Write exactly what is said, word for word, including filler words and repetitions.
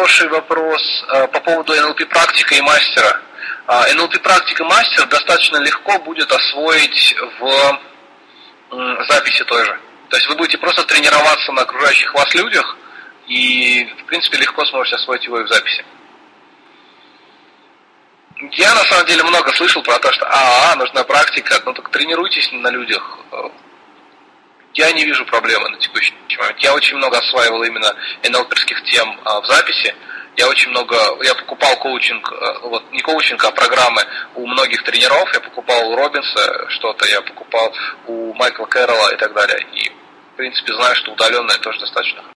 хороший вопрос по поводу эн эл пи практика и мастера. эн эл пи практика и мастер достаточно легко будет освоить в записи той же. То есть вы будете просто тренироваться на окружающих вас людях и, в принципе, легко сможете освоить его и в записи. Я, на самом деле, много слышал про то, что АА, нужна практика, ну так тренируйтесь на людях. Я не вижу проблемы на текущий момент. Я очень много осваивал именно эн эл пи-ских тем а, в записи. Я очень много, я покупал коучинг, вот не коучинг, а программы у многих тренеров. Я покупал у Робинса что-то, я покупал у Майкла Кэрролла и так далее. И, в принципе, знаю, что удаленное тоже достаточно.